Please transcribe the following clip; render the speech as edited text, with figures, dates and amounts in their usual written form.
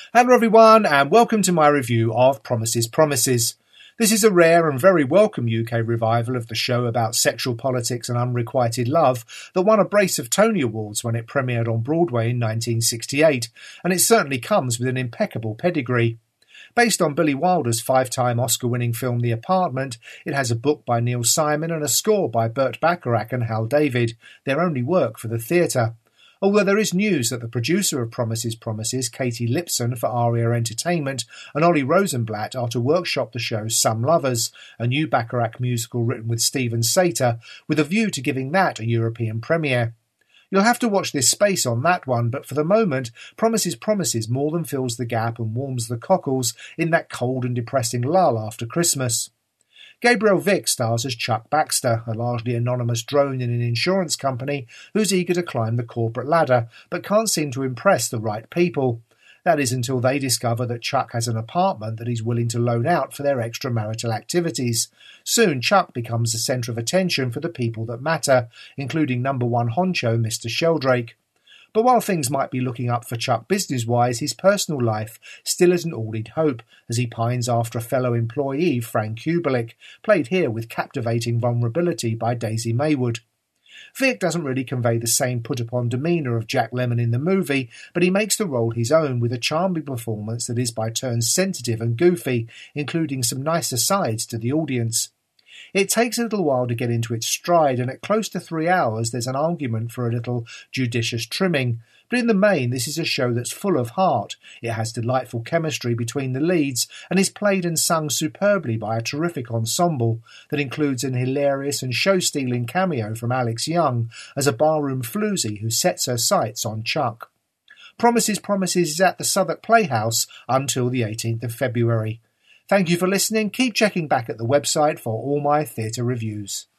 Hello everyone and welcome to my review of Promises, Promises. This is a rare and very welcome UK revival of the show about sexual politics and unrequited love that won a brace of Tony Awards when it premiered on Broadway in 1968, and it certainly comes with an impeccable pedigree. Based on Billy Wilder's 5-time Oscar-winning film The Apartment, it has a book by Neil Simon and a score by Burt Bacharach and Hal David, their only work for the theatre. Although there is news that the producer of Promises, Promises, Katie Lipson for Aria Entertainment, and Ollie Rosenblatt are to workshop the show Some Lovers, a new Bacharach musical written with Stephen Sater, with a view to giving that a European premiere. You'll have to watch this space on that one, but for the moment, Promises, Promises more than fills the gap and warms the cockles in that cold and depressing lull after Christmas. Gabriel Vick stars as Chuck Baxter, a largely anonymous drone in an insurance company who's eager to climb the corporate ladder but can't seem to impress the right people. That is until they discover that Chuck has an apartment that he's willing to loan out for their extramarital activities. Soon Chuck becomes the centre of attention for the people that matter, including number one honcho Mr. Sheldrake. But while things might be looking up for Chuck business-wise, his personal life still isn't all he'd hope, as he pines after a fellow employee, Frank Kubelik, played here with captivating vulnerability by Daisy Maywood. Vick doesn't really convey the same put-upon demeanour of Jack Lemmon in the movie, but he makes the role his own with a charming performance that is by turns sensitive and goofy, including some nice asides to the audience. It takes a little while to get into its stride, and at close to 3 hours there's an argument for a little judicious trimming. But in the main, this is a show that's full of heart. It has delightful chemistry between the leads, and is played and sung superbly by a terrific ensemble that includes an hilarious and show-stealing cameo from Alex Young as a barroom floozy who sets her sights on Chuck. Promises, Promises is at the Southwark Playhouse until the 18th of February. Thank you for listening. Keep checking back at the website for all my theatre reviews.